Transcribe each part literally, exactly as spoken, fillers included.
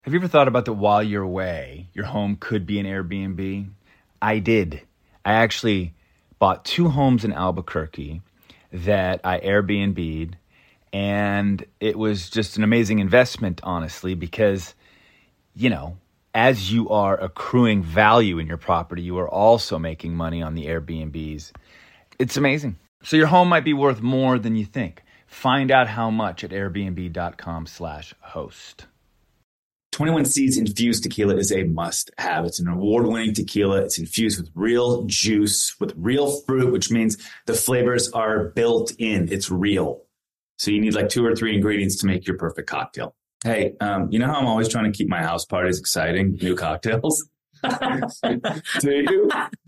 Have you ever thought about that while you're away, your home could be an Airbnb? I did. I actually bought two homes in Albuquerque that I Airbnb'd, and it was just an amazing investment, honestly, because, you know, as you are accruing value in your property, you are also making money on the Airbnbs. It's amazing. So your home might be worth more than you think. Find out how much at airbnb.com slash host. twenty-one Seeds Infused Tequila is a must-have. It's an award-winning tequila. It's infused with real juice, with real fruit, which means the flavors are built in. It's real. So you need like two or three ingredients to make your perfect cocktail. Hey, um, you know how I'm always trying to keep my house parties exciting? New cocktails. Do you?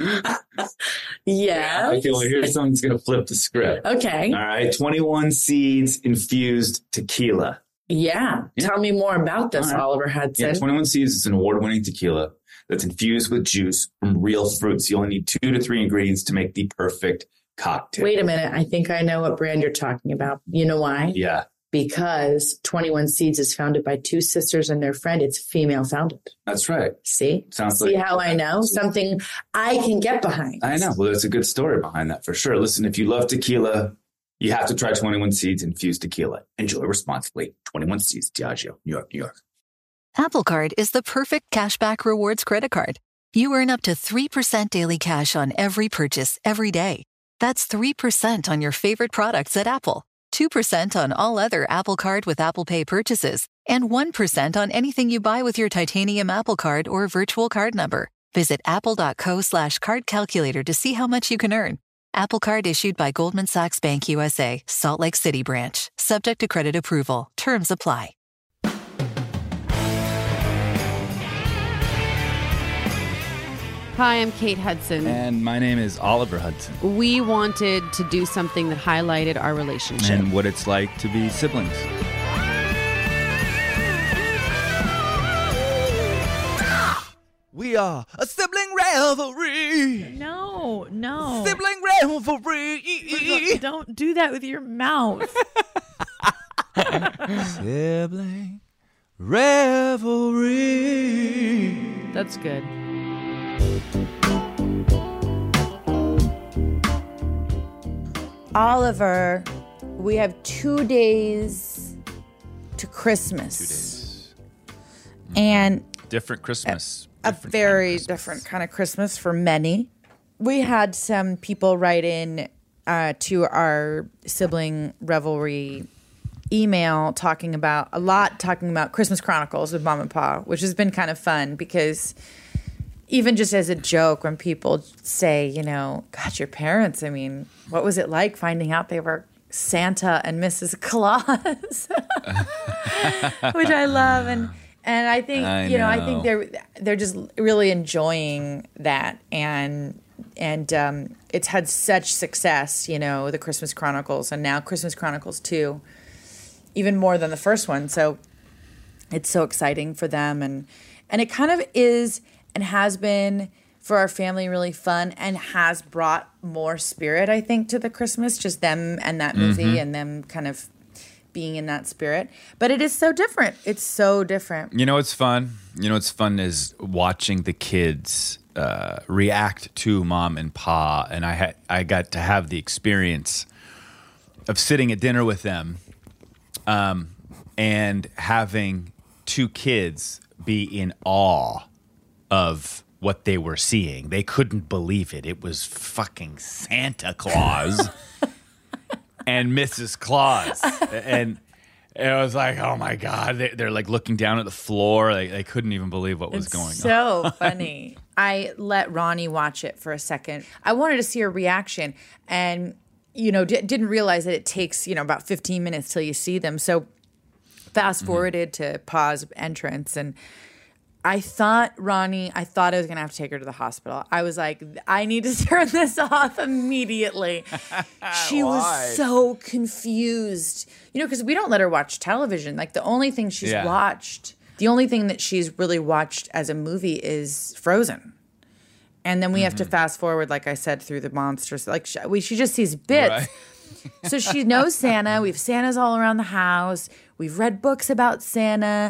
Yeah. I feel like here's someone's going to flip the script. Okay. All right. twenty-one Seeds Infused Tequila. Yeah. Yeah. Tell me more about this, All right. Oliver Hudson. Yeah, twenty-one Seeds is an award-winning tequila that's infused with juice from real fruits. You only need two to three ingredients to make the perfect cocktail. Wait a minute. I think I know what brand you're talking about. You know why? Yeah, Because twenty-one Seeds is founded by two sisters and their friend. It's female founded. that's right. See? Sounds See like how I know? Something I can get behind. I know. Well, there's a good story behind that for sure. Listen, if you love tequila, you have to try twenty-one Seeds Infused Tequila. Enjoy responsibly. twenty-one Seeds, Diageo, New York, New York. Apple Card is the perfect cashback rewards credit card. You earn up to three percent daily cash on every purchase every day. That's three percent on your favorite products at Apple, two percent on all other Apple Card with Apple Pay purchases, and one percent on anything you buy with your titanium Apple Card or virtual card number. Visit apple.co slash card calculator to see how much you can earn. Apple Card issued by Goldman Sachs Bank U S A, Salt Lake City branch. Subject to credit approval. Terms apply. Hi, I'm Kate Hudson. And my name is Oliver Hudson. We wanted to do something that highlighted our relationship. And what it's like to be siblings. We are a sibling revelry. No, no. Sibling revelry. Don't do that with your mouth. Sibling revelry. That's good. Oliver, we have two days to Christmas. Two days. And Different Christmas. a Different very kind of Christmas. different kind of Christmas for many. We had some people write in uh, to our sibling revelry email talking about a lot, talking about Christmas Chronicles with Mom and Pa, which has been kind of fun because even just as a joke, when people say, you know, God, your parents, I mean, what was it like finding out they were Santa and Missus Claus? Which I love. And and I think, I you know, I know. think they're they're just really enjoying that. And and um, it's had such success, you know, the Christmas Chronicles and now Christmas Chronicles two, even more than the first one. So it's so exciting for them. And and it kind of is and has been for our family really fun and has brought more spirit, I think, to the Christmas, just them and that movie Mm-hmm. and them kind of being in that spirit. But it is so different. It's so different. You know what's fun? You know what's fun is watching the kids uh, react to Mom and Pa, and I had I got to have the experience of sitting at dinner with them, um, and having two kids be in awe of what they were seeing. They couldn't believe it. It was fucking Santa Claus and Missus Claus. And it was like, oh my God. They, they're like looking down at the floor. They, they couldn't even believe what was It's going on. so funny. I let Ronnie watch it for a second. I wanted to see her reaction and, you know, d- didn't realize that it takes, you know, about fifteen minutes till you see them. So fast forwarded to Pa's entrance and I thought, Ronnie, I thought I was going to have to take her to the hospital. I was like, I need to turn this off immediately. She Why? was so confused. You know, because we don't let her watch television. Like, the only thing she's Yeah. watched, the only thing that she's really watched as a movie is Frozen. And then we have to fast forward, like I said, through the monsters. Like, she, we, she just sees bits. Right. So she knows Santa. We have Santas all around the house. We've read books about Santa.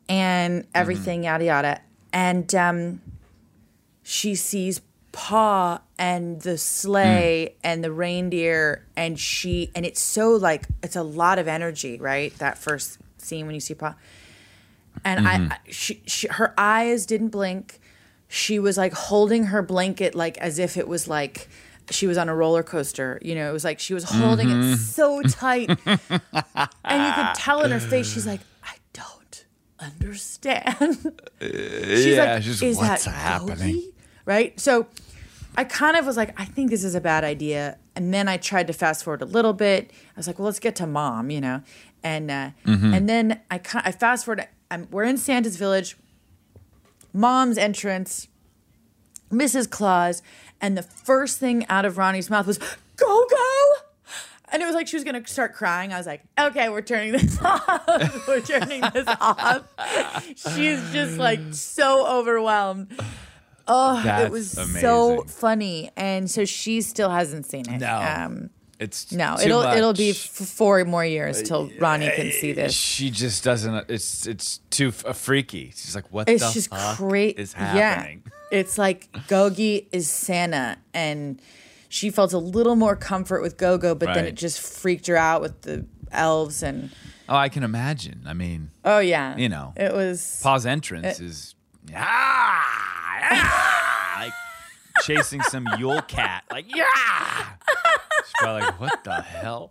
and everything, mm-hmm. yada yada. And um, she sees Pa and the sleigh mm. and the reindeer, and she and it's so like it's a lot of energy, right? That first scene when you see Pa, and mm-hmm. I, she, she, her eyes didn't blink. She was like holding her blanket like as if it was like she was on a roller coaster. You know, it was like she was holding mm-hmm. it so tight, and you could tell in her face she's like, I don't understand. She's yeah, like, she's is what's that happening? Goldie? Right? So I kind of was like, I think this is a bad idea. And then I tried to fast forward a little bit. I was like, well, let's get to Mom, you know? And uh, mm-hmm. and then I, I fast forward. I'm, we're in Santa's Village. Mom's entrance, Missus Claus. And the first thing out of Ronnie's mouth was, go, go. And it was like she was going to start crying. I was like, okay, we're turning this off. We're turning this off. She's just like so overwhelmed. Oh, That's it was amazing. So funny, and so she still hasn't seen it. No, um, it's no. too it'll much. it'll be f- four more years till Ronnie can see this. She just doesn't. It's it's too f- freaky. She's like, what It's the just fuck cra- is happening? Yeah, it's like Gogi is Santa, and she felt a little more comfort with Go-Go, but then Right. it just freaked her out with the elves and. Oh, I can imagine. I mean, oh yeah, you know, it was Pa's entrance it, is ah, ah, like chasing some Yule cat, like yeah. She's probably like, what the hell?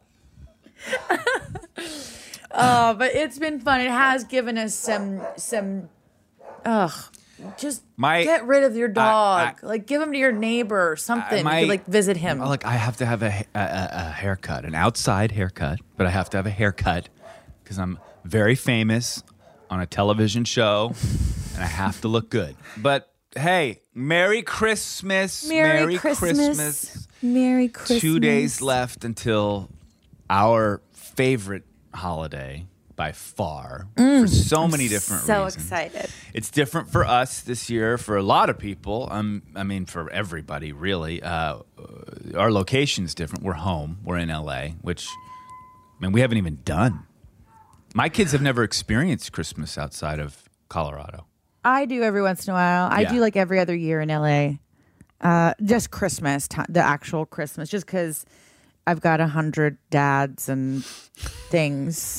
Oh, but it's been fun. It has given us some some. Ugh, just My- get rid of your dog. I- I- like give him to your neighbor or something. My- you could like visit him. Look, I have to have a, a, a, a haircut, an outside haircut, but I have to have a haircut because I'm very famous on a television show, and I have to look good. But hey, Merry Christmas! Merry Christmas. Christmas. Merry Christmas. Two days left until our favorite holiday by far for so many different So reasons. excited. It's different for us this year. For a lot of people, um, I mean, for everybody, really. Uh, our location's different. We're home. We're in L A, which, I mean, we haven't even done. My kids have never experienced Christmas outside of Colorado. I do every once in a while. I Yeah. do like every other year in L A. Uh, just Christmas, ti- the actual Christmas, just because I've got a hundred dads and things.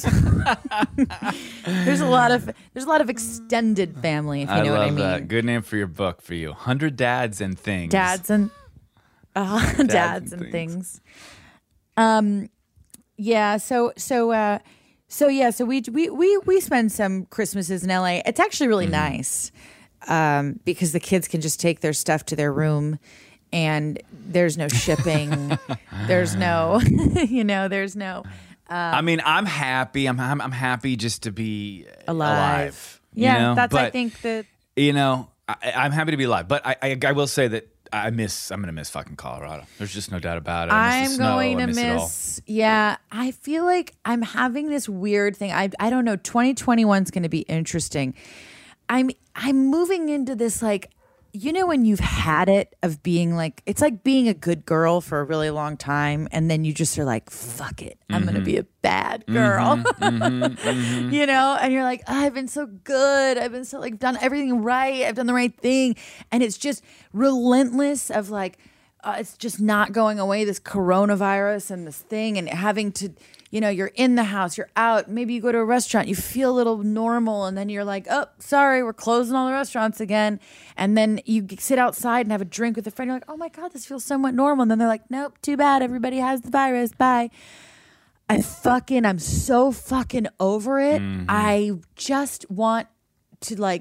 there's a lot of there's a lot of extended family, if you I know love what I mean. that. Good name for your book for you. Hundred dads and things. Dads and uh, dads, dads and, and things. things. Um, yeah. So so uh, so yeah. So we we we we spend some Christmases in L A. It's actually really mm. nice um, because the kids can just take their stuff to their room. And there's no shipping. There's no, you know, there's no. Um, I mean, I'm happy. I'm, I'm I'm happy just to be alive. alive yeah, you know? that's but, I think that. You know, I, I'm happy to be alive, but I, I I will say that I miss. I'm gonna miss fucking Colorado. There's just no doubt about it. I miss I'm the snow. going to I miss, miss. Yeah, I feel like I'm having this weird thing. I I don't know. twenty twenty-one is going to be interesting. I'm I'm moving into this like. You know when you've had it of being like, it's like being a good girl for a really long time, and then you just are like, fuck it, I'm mm-hmm. going to be a bad girl. Mm-hmm, mm-hmm, mm-hmm. You know, and you're like, oh, I've been so good. I've been so like done everything right. I've done the right thing. And it's just relentless of like, uh, it's just not going away, this coronavirus and this thing, and having to, you know, you're in the house, you're out, maybe you go to a restaurant, you feel a little normal, and then you're like, oh, sorry, we're closing all the restaurants again. And then you sit outside and have a drink with a friend, you're like, oh my God, this feels somewhat normal. And then they're like, nope, too bad, everybody has the virus, bye. I fucking, I'm so fucking over it. Mm-hmm. I just want to like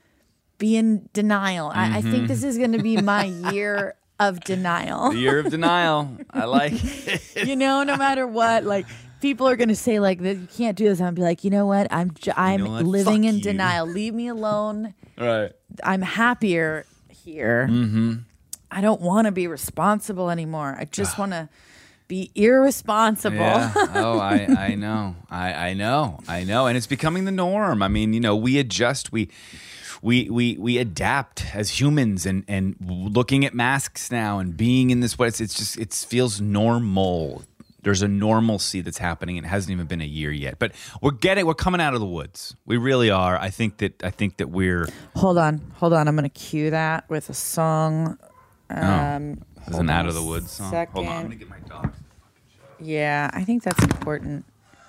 be in denial. Mm-hmm. I, I think this is going to be my year of denial. The year of denial. I like it. You know, no matter what, like people are going to say like that you can't do this. I'm be like, you know what? I'm j- I'm you know what? living Fuck in you. denial. Leave me alone. Right. I'm happier here. Mm-hmm. I don't want to be responsible anymore. I just want to be irresponsible. Yeah. Oh, I, I know. I, I know. I know. And it's becoming the norm. I mean, you know, we adjust. We we we we adapt as humans, and, and looking at masks now and being in this way. It's, it's just it feels normal There's a normalcy that's happening. It hasn't even been a year yet, but we're getting, we're coming out of the woods. We really are. I think that, I think that we're. Hold on, hold on. I'm going to cue that with a song. Um, oh, this is an out of the woods song. Second. Hold on, I'm going to get my dog. Yeah, I think that's important.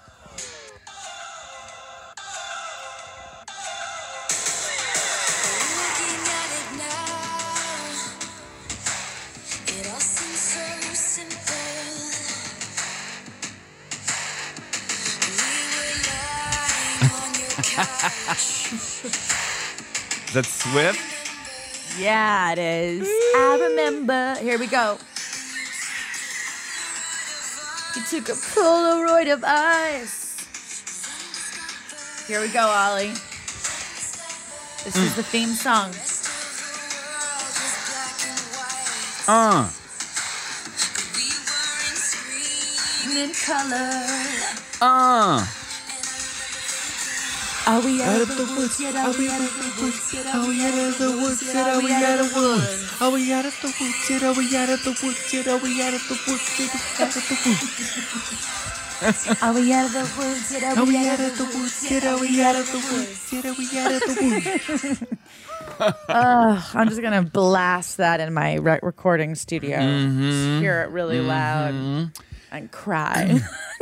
Is that Swift? Yeah, it is. I remember. Here we go. He took a Polaroid of us. Here we go, Ollie. This mm. is the theme song. Uh. In color. Uh. Are we out of the woods yet? Are we out of the woods yet? Are we out of the woods yet? Are we out of the woods? Are we out of the woods yet? Are we out of the woods yet? Are we out of the woods yet? Out of the woods. Are we out of the woods yet? Are we out of the woods yet? Are we out of the woods yet? Are we out of the woods? uh, I'm just gonna blast that in my re- recording studio. Mm-hmm. Hear it really mm-hmm. loud and cry.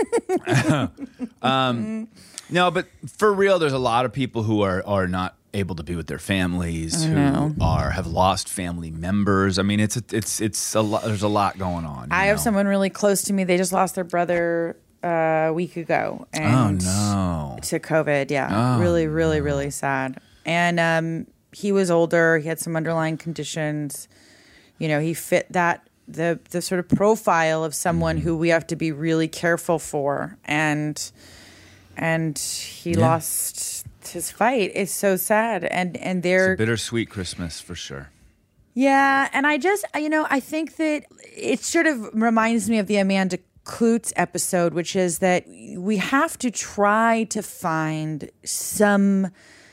um. No, but for real, there's a lot of people who are, are not able to be with their families, who are have lost family members. I mean, it's a, it's it's a lot. There's a lot going on. I know? have someone really close to me. They just lost their brother uh, a week ago. And oh no! To COVID, yeah, oh, really, really, no. really sad. And um, he was older. He had some underlying conditions. You know, he fit that the the sort of profile of someone mm-hmm. who we have to be really careful for. And. And he yeah. lost his fight. It's so sad. And and they're it's a bittersweet Christmas for sure. Yeah, and I just you know I think that it sort of reminds me of the Amanda Kloots episode, which is that we have to try to find some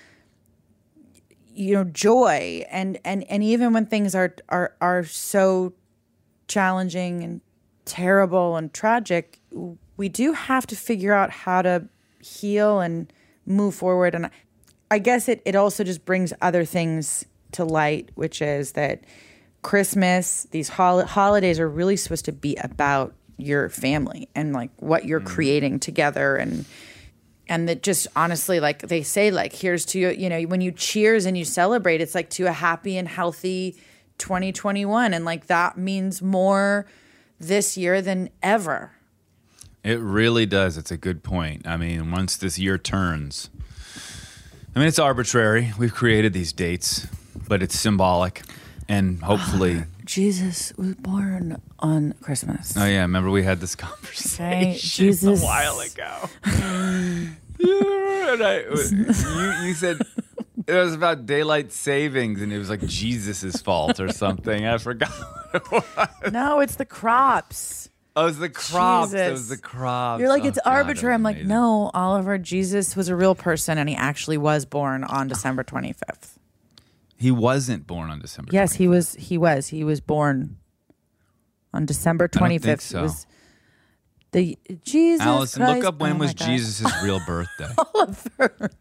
you know joy, and and and even when things are are are so challenging and terrible and tragic, we do have to figure out how to heal and move forward. And I guess it, it also just brings other things to light, which is that Christmas, these hol- holidays are really supposed to be about your family and like what you're mm. creating together. And and that just honestly, like they say, like, here's to, you know, when you cheers and you celebrate, it's like to a happy and healthy twenty twenty-one. And like that means more this year than ever. It really does. It's a good point. I mean, once this year turns, I mean, it's arbitrary. We've created these dates, but it's symbolic. And hopefully... Jesus was born on Christmas. Oh, yeah. Remember we had this conversation okay. Jesus. a while ago. yeah, and I, you, you said it was about daylight savings, and it was like Jesus' fault or something. I forgot what it was. No, it's the crops. Oh, it was the crops. Jesus. It was the crops. You're like, oh, it's God, arbitrary. I'm like, amazing. no, Oliver, Jesus was a real person, and he actually was born on December twenty-fifth. He wasn't born on December Yes, twenty-fifth. he was. He was. He was born on December twenty-fifth. I don't think so. It was the Jesus Allison, Christ. look up when oh was Jesus' real birthday. Oliver.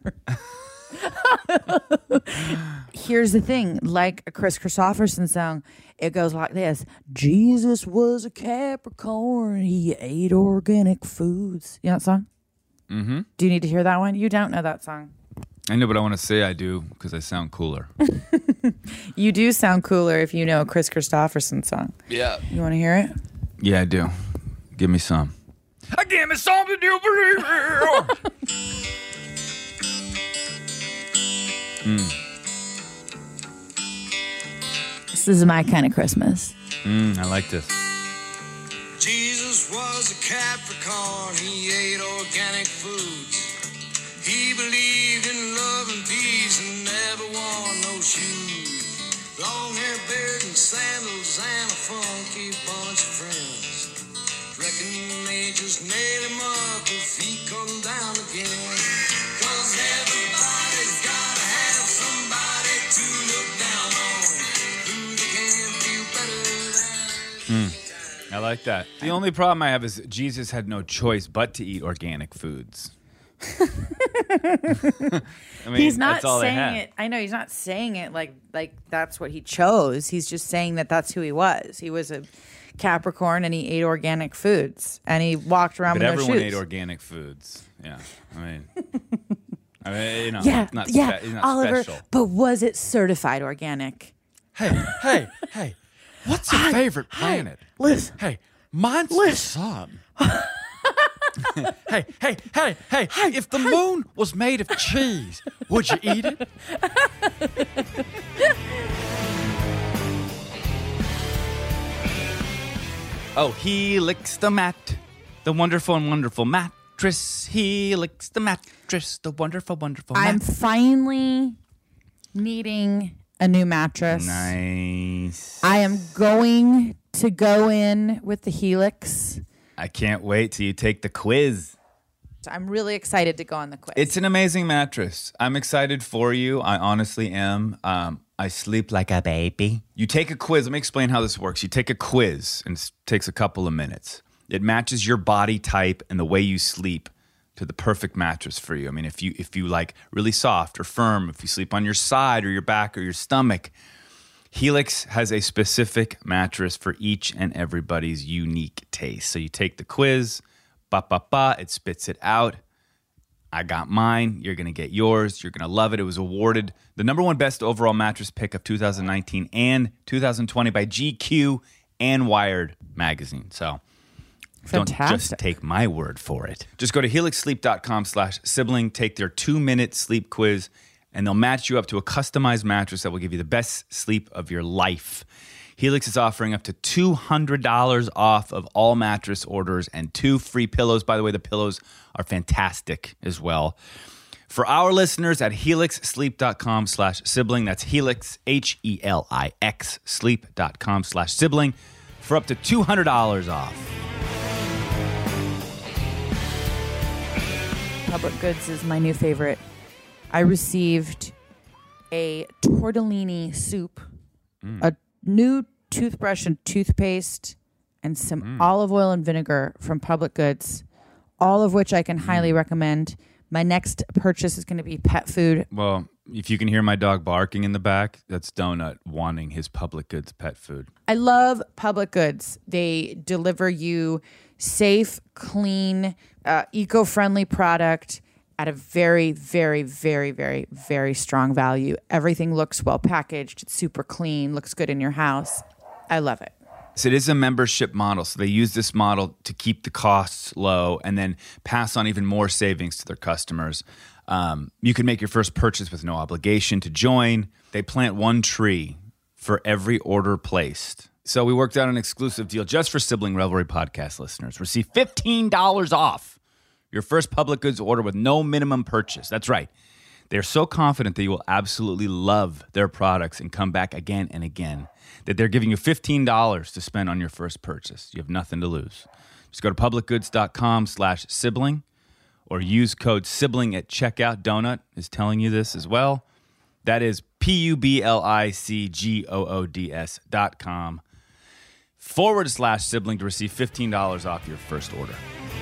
Here's the thing, like a Chris Christopherson song, it goes like this: Jesus was a Capricorn, he ate organic foods. You know that song? Mm-hmm. Do you need to hear that one? You don't know that song. I know, but I want to say I do because I sound cooler. You do sound cooler if you know a Chris Christopherson song. Yeah. You want to hear it? Yeah, I do. Give me some. I give me something to believe mm. This is my kind of Christmas. Mm, I like this. Jesus was a Capricorn, he ate organic foods. He believed in love and peace and never wore no shoes. Long hair, beard, and sandals, and a funky bunch of friends. Reckon they just nailed him up if he come down again. Cause everybody's gotta have somebody to look down on. Who they can feel better than. Mm. I like that. The only problem I have is Jesus had no choice but to eat organic foods. I mean, He's not that's all they saying had. it. I know he's not saying it like like that's what he chose. He's just saying that that's who he was. He was a Capricorn and he ate organic foods and he walked around But with everyone no shoes. ate organic foods. Yeah, I mean, I mean, you know, yeah, not yeah, spe- not Oliver. special. But was it certified organic? Hey, hey, hey. What's your favorite planet? Listen, Hey, mine's the sun. hey, hey, hey, hey, if the moon was made of cheese, would you eat it? Oh, Helix the mat, the wonderful and wonderful mattress. Helix the mattress, the wonderful, wonderful I'm mattress. finally needing a new mattress. Nice. I am going to go in with the Helix. I can't wait till you take the quiz. So I'm really excited to go on the quiz. It's an amazing mattress. I'm excited for you. I honestly am. Um, I sleep like a baby. You take a quiz. Let me explain how this works. You take a quiz, and it takes a couple of minutes. It matches your body type and the way you sleep to the perfect mattress for you. I mean, if you if you like really soft or firm, if you sleep on your side or your back or your stomach, Helix has a specific mattress for each and everybody's unique taste. So you take the quiz, ba ba ba, it spits it out. I got mine. You're going to get yours. You're going to love it. It was awarded the number one best overall mattress pick of two thousand nineteen and two thousand twenty by G Q and Wired magazine. So don't just Fantastic. take my word for it. Just go to helixsleep.com slash sibling, take their two-minute sleep quiz, and they'll match you up to a customized mattress that will give you the best sleep of your life. Helix is offering up to two hundred dollars off of all mattress orders and two free pillows. By the way, the pillows are fantastic as well. For our listeners at helixsleep.com slash sibling, that's Helix, H E L I X, sleep.com slash sibling, for up to two hundred dollars off. Public Goods is my new favorite. I received a tortellini soup, Mm. a new toothbrush and toothpaste, and some Mm. olive oil and vinegar from Public Goods, all of which I can Mm. highly recommend. My next purchase is going to be pet food. Well, if you can hear my dog barking in the back, that's Donut wanting his Public Goods pet food. I love Public Goods. They deliver you safe, clean, uh, eco-friendly product at a very, very, very, very, very strong value. Everything looks well packaged. It's super clean, looks good in your house. I love it. So it is a membership model. So they use this model to keep the costs low and then pass on even more savings to their customers. Um, you can make your first purchase with no obligation to join. They plant one tree for every order placed. So we worked out an exclusive deal just for Sibling Revelry podcast listeners. Receive fifteen dollars off your first Public Goods order with no minimum purchase. That's right. They're so confident that you will absolutely love their products and come back again and again that they're giving you fifteen dollars to spend on your first purchase. You have nothing to lose. Just go to publicgoods.com slash sibling or use code sibling at checkout. Donut is telling you this as well. That is P-U-B-L-I-C-G-O-O-D-S dot com forward slash sibling to receive fifteen dollars off your first order.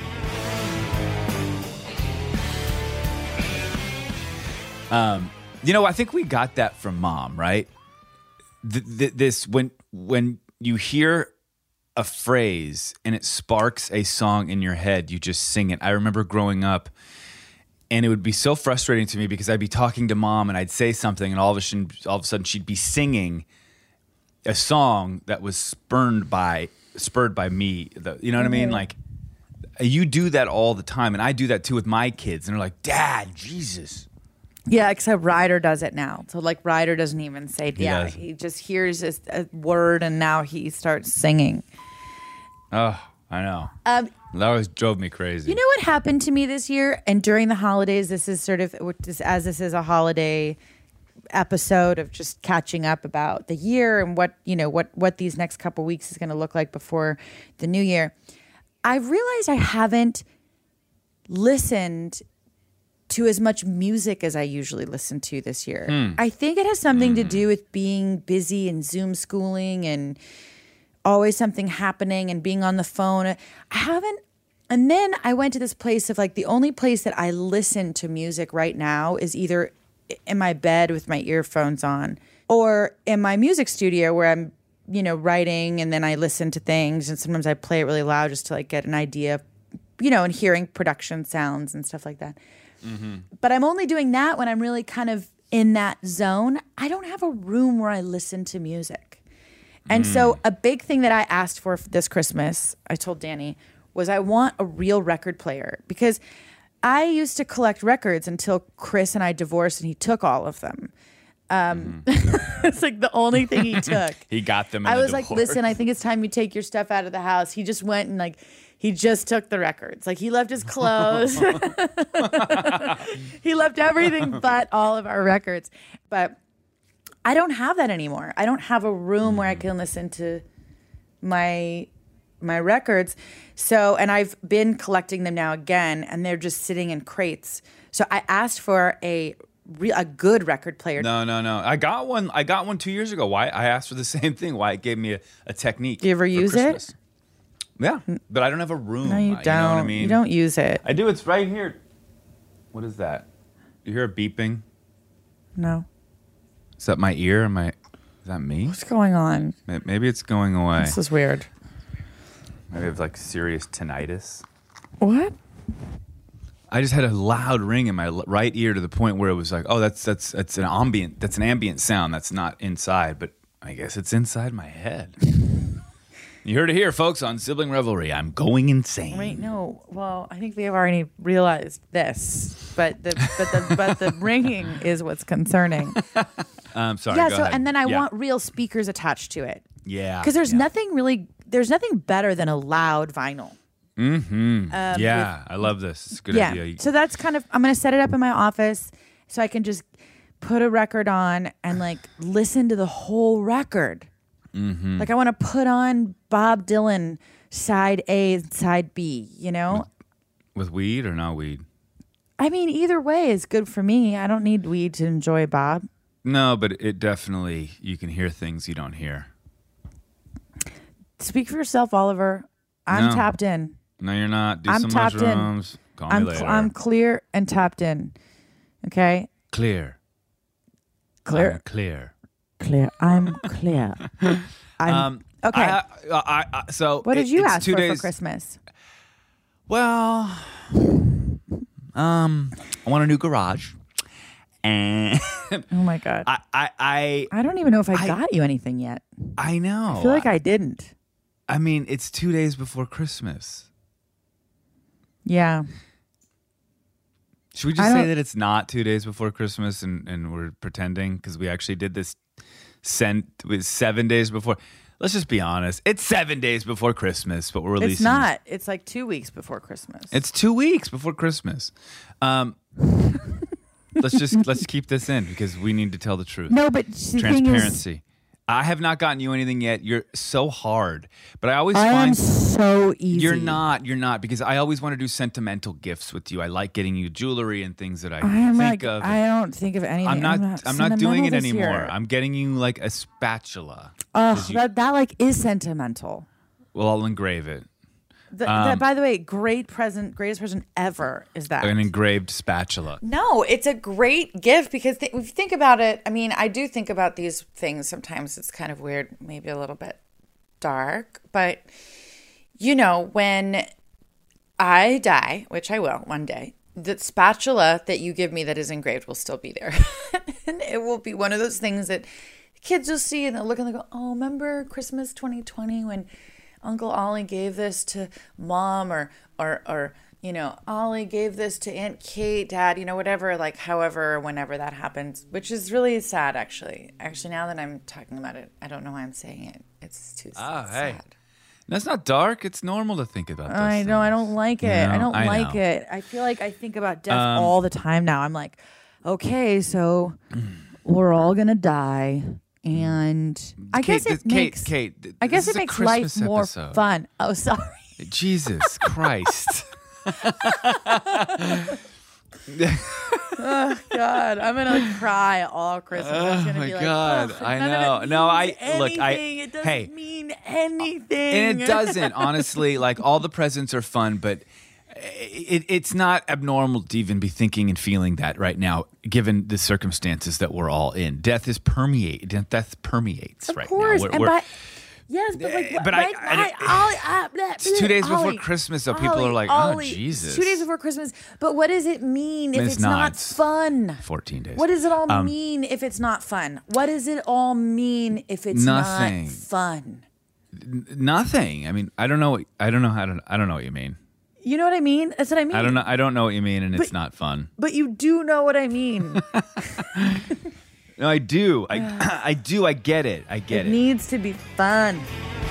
Um, you know, I think we got that from Mom, right? Th- th- this when when you hear a phrase and it sparks a song in your head, you just sing it. I remember growing up, and it would be so frustrating to me because I'd be talking to Mom and I'd say something, and all of a sudden, all of a sudden, she'd be singing a song that was spurned by spurred by me. The, you know what I mean? Like, you do that all the time, and I do that too with my kids, and they're like, "Dad, Jesus." Yeah, except Ryder does it now. So like Ryder doesn't even say He yeah. does. He just hears a, a word and now he starts singing. Oh, I know. Um, That always drove me crazy. You know what happened to me this year? And during the holidays, this is sort of, which is- as this is a holiday episode of just catching up about the year and what, you know, what, what these next couple weeks is going to look like before the new year. I've realized I haven't listened to as much music as I usually listen to this year. Hmm. I think it has something to do with being busy and Zoom schooling and always something happening and being on the phone. I haven't. And then I went to this place of like the only place that I listen to music right now is either in my bed with my earphones on or in my music studio where I'm, you know, writing and then I listen to things and sometimes I play it really loud just to like get an idea, you know, and hearing production sounds and stuff like that. Mm-hmm. But I'm only doing that when I'm really kind of in that zone. I don't have a room where I listen to music. And mm. so a big thing that I asked for this Christmas, I told Danny, was I want a real record player because I used to collect records until Chris and I divorced and he took all of them. Um, mm-hmm. It's like the only thing he took. He got them in I the was divorce. like, listen, I think it's time you take your stuff out of the house. He just went and like, he just took the records. Like he left his clothes. He left everything but all of our records. But I don't have that anymore. I don't have a room where I can listen to my my records. So, and I've been collecting them now again, and they're just sitting in crates. So I asked for a re- a good record player. No, no, no. I got one. I got one two years ago. Why? I asked for the same thing. Why it gave me a, a technique. Do you ever use Christmas. it? Yeah, but I don't have a room. No, you don't. You know what I mean? You don't use it. I do. It's right here. What is that? You hear a beeping? No. Is that my ear? Am I? Is that me? What's going on? Maybe it's going away. This is weird. Maybe I have like serious tinnitus. What? I just had a loud ring in my right ear to the point where it was like, oh, that's that's that's an ambient that's an ambient sound that's not inside, but I guess it's inside my head. You heard it here, folks, on Sibling Revelry. I'm going insane. Wait, no. Well, I think we have already realized this, but the but the but the ringing is what's concerning. I'm sorry. Yeah. go So ahead. and then I yeah. want real speakers attached to it. Yeah. Because there's yeah. nothing really. There's nothing better than a loud vinyl. Mm-hmm. Um, yeah, with, I love this. It's a good yeah. idea. So that's kind of. I'm gonna set it up in my office so I can just put a record on and like listen to the whole record. Mm-hmm. Like I want to put on Bob Dylan side A and side B, you know? With, with weed or not weed? I mean, either way is good for me. I don't need weed to enjoy Bob. No, but it definitely, you can hear things you don't hear. Speak for yourself, Oliver. I'm No. tapped in. No, you're not. Do I'm some tapped mushrooms. in. Call I'm, me later. cl- I'm clear and tapped in. Okay? clear. Clear. I'm clear. Clear. I'm clear. I'm, Um, okay. I, I, I, so what did it- you it's ask two for days, for Christmas? Well, um, I want a new garage, and Oh my God. I, I, I, I, don't even know if I, I- got you anything yet. I know. I feel like I didn't. I mean, it's two days before Christmas. Yeah. Should we I just say don't- that it's not two days before Christmas, and, and we're pretending because we actually did this sent with seven days before? Let's just be honest. It's seven days before Christmas, but we're releasing. It's not. It's like two weeks before Christmas. It's two weeks before Christmas. Um, let's just let's keep this in because we need to tell the truth. No, but the thing is, Transparency. I have not gotten you anything yet. You're so hard, but I always I am find so easy. you're not. You're not because I always want to do sentimental gifts with you. I like getting you jewelry and things that I, I am think like, of. I don't think of anything. I'm not. I'm not, I'm not doing it sentimental this anymore. year. I'm getting you like a spatula. Ugh, 'Cause you- that, that like is sentimental. well, I'll engrave it. The, Um, that, by the way, great present, greatest present ever is that. An engraved spatula. No, it's a great gift because th- if you think about it, I mean, I do think about these things sometimes. It's kind of weird, maybe a little bit dark, but you know, when I die, which I will one day, the spatula that you give me that is engraved will still be there. And it will be one of those things that kids will see and they'll look and they'll go, oh, remember Christmas twenty twenty when Uncle Ollie gave this to Mom, or, or, or, you know, Ollie gave this to Aunt Kate, Dad, you know, whatever, like, however, whenever that happens, which is really sad, actually. Actually, now that I'm talking about it, I don't know why I'm saying it. It's too Ah, sad. hey. That's not dark. It's normal to think about this. I know, I don't like it. You know, I don't I like know. it. I feel like I think about death Um, all the time now. I'm like, okay, so we're all going to die. And I Kate, guess it this- makes Kate, Kate, I guess this it is a makes life Christmas more episode. fun. Oh, sorry. Jesus Christ. Oh God, I'm gonna cry all Christmas. I'm Oh gonna my be like, God, "Ugh, I none know. of it No, I- means look, I- anything. It doesn't hey. mean anything, And it doesn't, honestly. Like, all the presents are fun, but it, it's not abnormal to even be thinking and feeling that right now, given the circumstances that we're all in. Death is permeate. Death permeates Of right course, now. We're- and we're- by, yes, but like, But I- right, I- right, Ollie, uh, blah, It's two days blah, before Ollie, Christmas, so people Ollie, are like, oh, Ollie, Jesus. It's two days before Christmas, but what does it mean if It's it's, not. not It's fun? fourteen days. What does it all Um, mean if it's not fun? What does it all mean if it's Nothing. not fun? Nothing. I mean, I don't know. what- I don't know how to. I don't know what you mean. You know what I mean? That's what I mean. I don't know. I don't know what you mean, and it's But- not fun. But you do know what I mean. No, I do. I I do. I get it. I get it it. needs to be fun.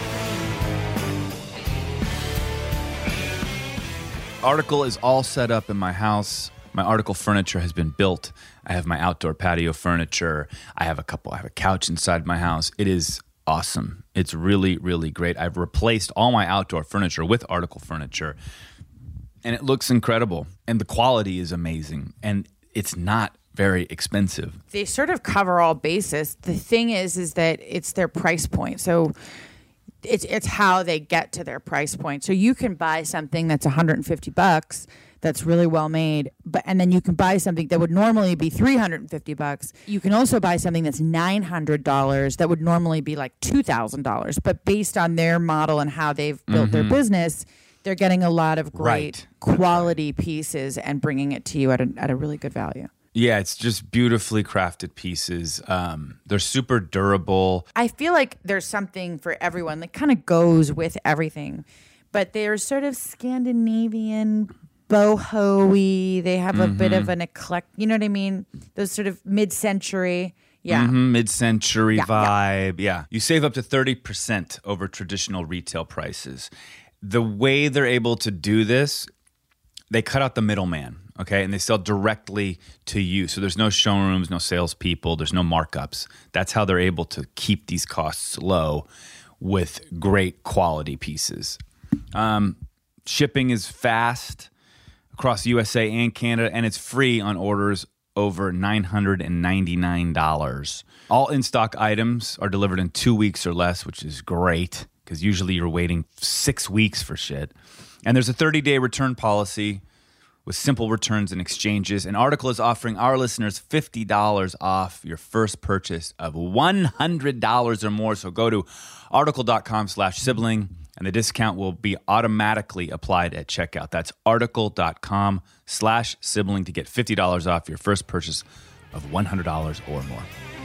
Article is all set up in my house. My Article furniture has been built. I have my outdoor patio furniture. I have a couple. I have a couch inside my house. It is awesome. It's really, really great. I've replaced all my outdoor furniture with Article furniture, and it looks incredible. And the quality is amazing. And it's not very expensive. They sort of cover all bases. The thing is, is that it's their price point. So it's it's how they get to their price point. So you can buy something that's one hundred fifty bucks that's really well made, but and then you can buy something that would normally be three hundred fifty bucks. You can also buy something that's nine hundred dollars that would normally be like two thousand dollars. But based on their model and how they've built their business, they're getting a lot of great Right. quality pieces and bringing it to you at a, at a really good value. Yeah, it's just beautifully crafted pieces. Um, they're super durable. I feel like there's something for everyone that kind of goes with everything, but they're sort of Scandinavian, boho-y. They have a bit of an eclectic, you know what I mean? Those sort of mid-century. Yeah. Mhm, mid-century Yeah, yeah. vibe. Yeah. You save up to thirty percent over traditional retail prices. The way they're able to do this, they cut out the middleman, okay? And they sell directly to you. So there's no showrooms, no salespeople, there's no markups. That's how they're able to keep these costs low with great quality pieces. Um, shipping is fast across U S A and Canada, and it's free on orders over nine hundred ninety-nine dollars. All in-stock items are delivered in two weeks or less, which is great because usually you're waiting six weeks for shit. And there's a thirty-day return policy with simple returns and exchanges. An Article is offering our listeners fifty dollars off your first purchase of one hundred dollars or more. So go to article.com slash sibling, and the discount will be automatically applied at checkout. That's article.com slash sibling to get fifty dollars off your first purchase of one hundred dollars or more.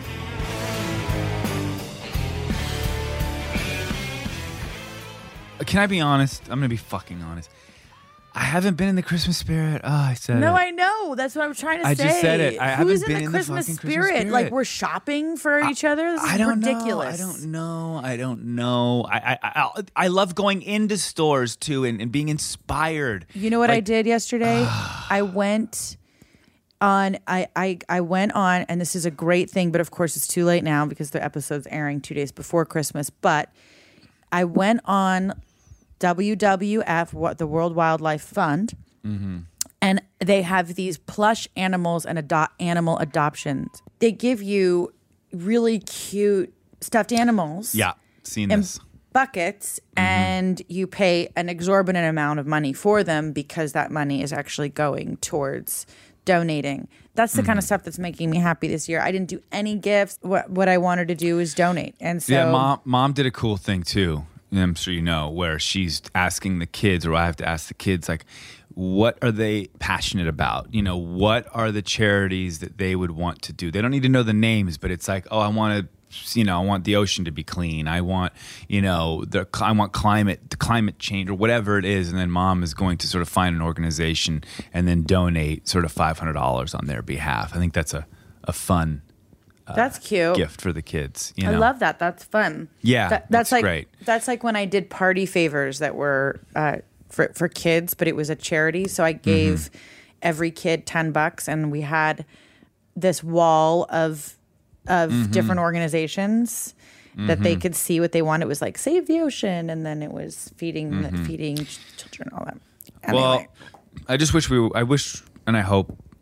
Can I be honest? I'm going to be fucking honest. I haven't been in the Christmas spirit. Oh, I said No, it. I know. That's what I'm trying to I say. just said it. I haven't Who's been in the in the Christmas, fucking spirit? Christmas spirit. Like we're shopping for each other? This is I don't ridiculous. know. I don't know. I don't know. I I I, I love going into stores too and, and being inspired. You know what I Like, did yesterday? I went on I, I I went on, and this is a great thing, but of course it's too late now because the episode's airing two days before Christmas. But I went on W W F, what the World Wildlife Fund, and they have these plush animals and adopt animal adoptions. They give you really cute stuffed animals. Yeah, seen in this. buckets, and you pay an exorbitant amount of money for them because that money is actually going towards donating. That's the kind of stuff that's making me happy this year. I didn't do any gifts. What what I wanted to do was donate, and so Yeah, mom. Mom did a cool thing too. I'm sure you know, where she's asking the kids, or I have to ask the kids, like, what are they passionate about? You know, what are the charities that they would want to do? They don't need to know the names, but it's like, oh, I want to, you know, I want the ocean to be clean. I want, you know, the I want climate, the climate change, or whatever it is. And then mom is going to sort of find an organization and then donate sort of five hundred dollars on their behalf. I think that's a, a fun that's cute. gift for the kids. You know? I love that. That's fun. Yeah, That- that's like great. that's like when I did party favors that were uh, for for kids, but it was a charity. So I gave Mm-hmm. every kid ten bucks, and we had this wall of of Mm-hmm. different organizations that they could see what they want. It was like Save the Ocean, and then it was feeding feeding children, all that. Anyway. Well, I just wish we. I wish and I hope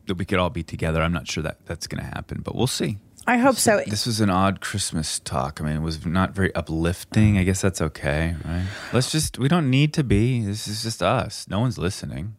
that we could all be together. I'm not sure that that's going to happen, but we'll see. I hope so. This was an odd Christmas talk. I mean, it was not very uplifting. I guess that's okay, right? Let's just, we don't need to be. This is just us. No one's listening.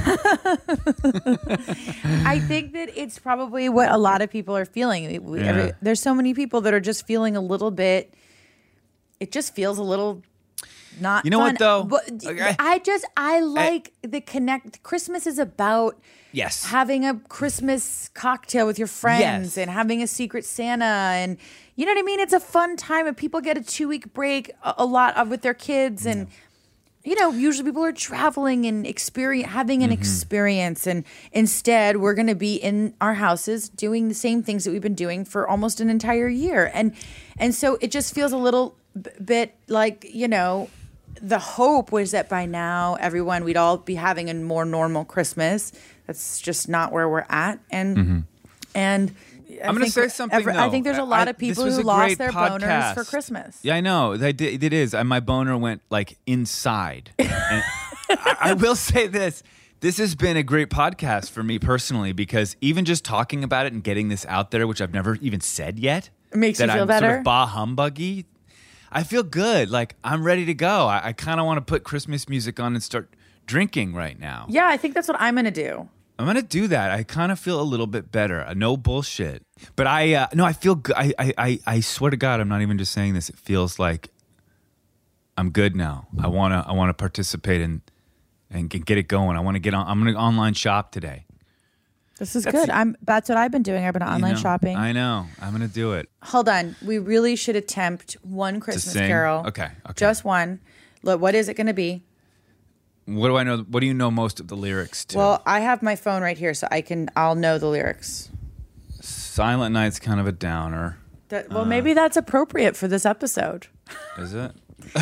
I think that it's probably what a lot of people are feeling. We- Yeah. every- there's so many people that are just feeling a little bit, it just feels a little not You know fun. what, though? But Okay. I just, I like the connect. Christmas is about Yes. having a Christmas cocktail with your friends Yes. and having a secret Santa, and you know what I mean? It's a fun time, and people get a two week break a, a lot of with their kids, and you know, usually people are traveling and experience having an Mm-hmm. experience, and instead we're going to be in our houses doing the same things that we've been doing for almost an entire year, and and so it just feels a little b- bit like, you know, the hope was that by now everyone we'd all be having a more normal Christmas. That's just not where we're at, and and I I'm going to think say something, every- I though. think there's a lot I- of this people was who a lost great their boners for podcast. Christmas. Yeah, I know. They did, it is. And my boner went like inside. And I, I will say this. This has been a great podcast for me personally, because even just talking about it and getting this out there, which I've never even said yet. It makes that you feel I'm better? Sort of bah humbuggy. I feel good. Like I'm ready to go. I, I kind of want to put Christmas music on and start drinking right now. Yeah, I think that's what I'm going to do. I'm gonna do that. I kind of feel a little bit better. Uh, no bullshit. But I, uh, no, I feel good. I, I, I, I swear to God, I'm not even just saying this. It feels like I'm good now. I wanna, I wanna participate in, and get get it going. I want to get on. I'm gonna online shop today. This is That's- good. I'm. That's what I've been doing. I've been You online know? shopping. I know. I'm gonna do it. Hold on. We really should attempt one Christmas sing? carol. Okay, okay. Just one. Look, what is it going to be? What do I know? What do you know most of the lyrics to? Well, I have my phone right here, so I can. I'll know the lyrics. Silent Night's kind of a downer. That, well, maybe that's appropriate for this episode. Is it?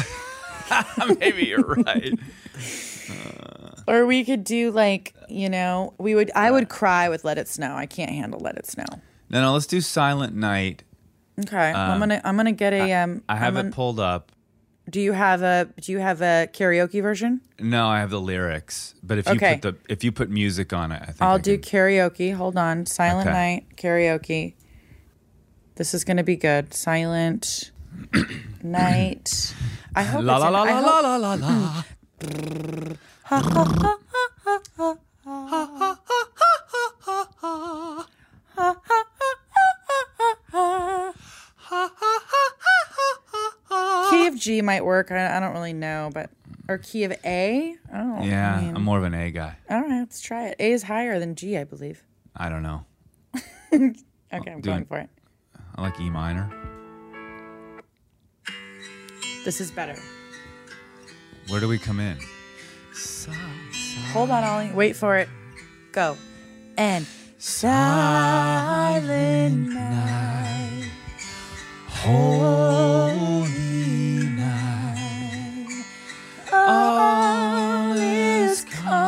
Maybe you're right. Or we could do like, you know, we would. I would cry with "Let It Snow." I can't handle "Let It Snow." No, no. Let's do Silent Night. Okay, I'm gonna. I'm gonna get a. Um, I have I'm it gonna- pulled up. Do you have a? Do you have a karaoke version? No, I have the lyrics. But if you Okay. put the if you put music on it, I think I'll I do can- karaoke. Hold on. Silent Okay. Night karaoke. This is gonna be good. Silent Night. I hope La it's la in- la I la hope- la la la la. Key of G might work. I, I don't really know, but or key of A. Oh, Yeah, I mean, I'm more of an A guy. all right, let's try it. A is higher than G, I believe. I don't know. Okay, I'm doing- going for it. I like E minor. This is better. Where do we come in? Hold on, Ollie. Wait for it. Go. And silent night, holy night, all is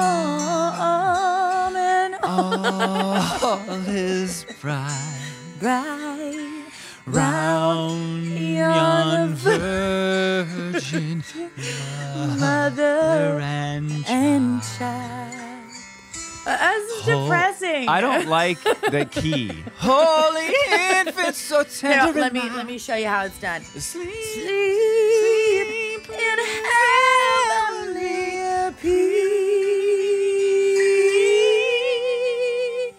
calm and All is bright bright round yon virgin mother and and child. Uh, This is depressing. I don't like the key. Holy infant, so Here, tender. let me let me show you how it's done. Sleep. Sleep in heavenly peace.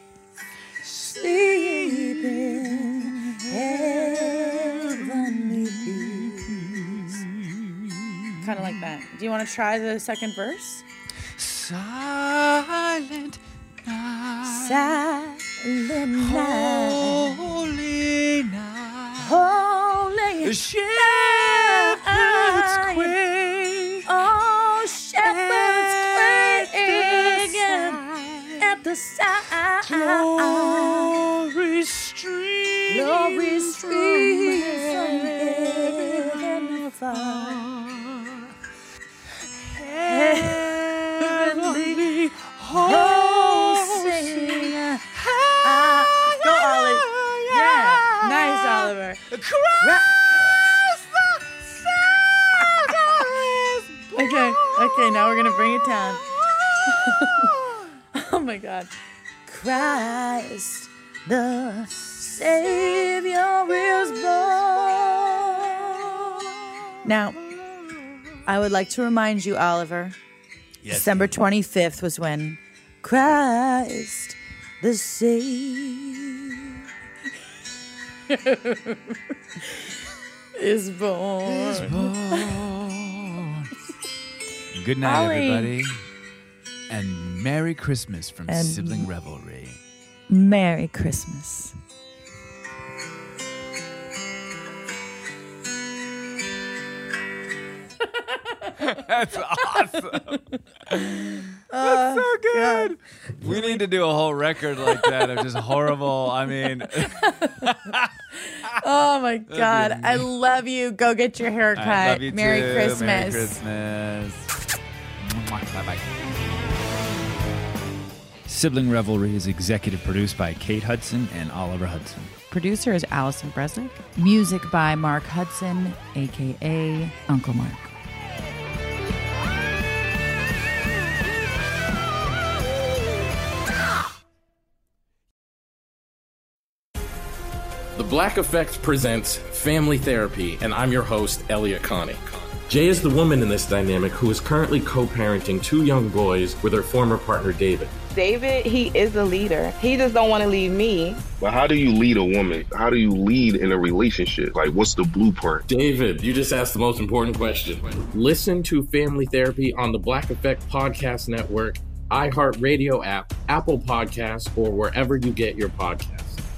Sleep in heavenly peace. Kind of like that. Do you want to try the second verse? Silent night. Silent night, Holy night. holy Shepherds night. quake. Oh, shepherds quaking at the side. Glory stream. Glory streams from heaven afar. Heavenly hosts sing. Ah, go, Ollie. Yeah, nice, Oliver. Okay, okay, now we're gonna bring it down. Oh my God. Christ the Savior is born. Now, I would like to remind you, Oliver, yes. December twenty-fifth was when Christ the Savior is born. Is born. Good night, Ollie. everybody. And Merry Christmas from And Sibling Revelry. Merry Christmas. That's awesome. That's so good. We need to do a whole record like that of just horrible. I mean, oh my God. I love you. Go get your haircut. I love you Merry too. Christmas. Merry Christmas. Bye bye. Sibling Revelry is executive produced by Kate Hudson and Oliver Hudson. Producer is Allison Bresnick. Music by Mark Hudson, a k a. Uncle Mark. The Black Effect presents Family Therapy, and I'm your host, Elliot Connie. Jay is the woman in this dynamic who is currently co-parenting two young boys with her former partner, David. David, he is a leader. He just don't want to leave me. But how do you lead a woman? How do you lead in a relationship? Like, what's the blueprint? David, you just asked the most important question. Listen to Family Therapy on the Black Effect Podcast Network, iHeartRadio app, Apple Podcasts, or wherever you get your podcasts.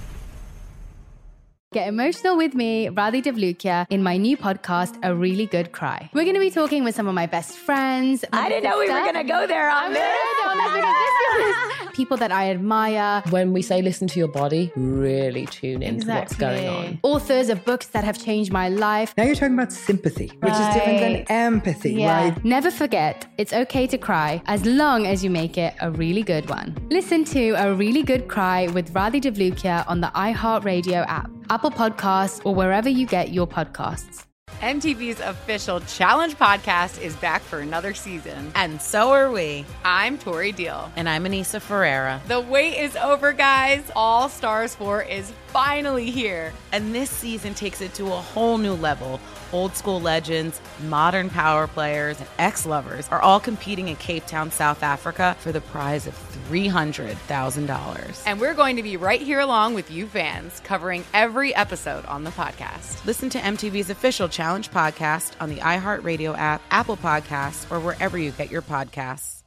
Get emotional with me, Radhi Devlukia, in my new podcast, A Really Good Cry. We're going to be talking with some of my best friends. I didn't know we were going to go there on this. People that I admire. When we say listen to your body, really tune into Exactly. what's going on. Authors of books that have changed my life. Now you're talking about sympathy, which Right. is different than empathy, Yeah. right? Never forget, it's okay to cry as long as you make it a really good one. Listen to A Really Good Cry with Radhi Devlukia on the iHeartRadio app, Apple Podcasts, or wherever you get your podcasts. M T V's official Challenge podcast is back for another season. And so are we. I'm Tori Deal. And I'm Anissa Ferreira. The wait is over, guys. All Stars four is finally here. And this season takes it to a whole new level. Old school legends, modern power players, and ex-lovers are all competing in Cape Town, South Africa for the prize of three hundred thousand dollars. And we're going to be right here along with you fans, covering every episode on the podcast. Listen to M T V's official Challenge podcast on the iHeartRadio app, Apple Podcasts, or wherever you get your podcasts.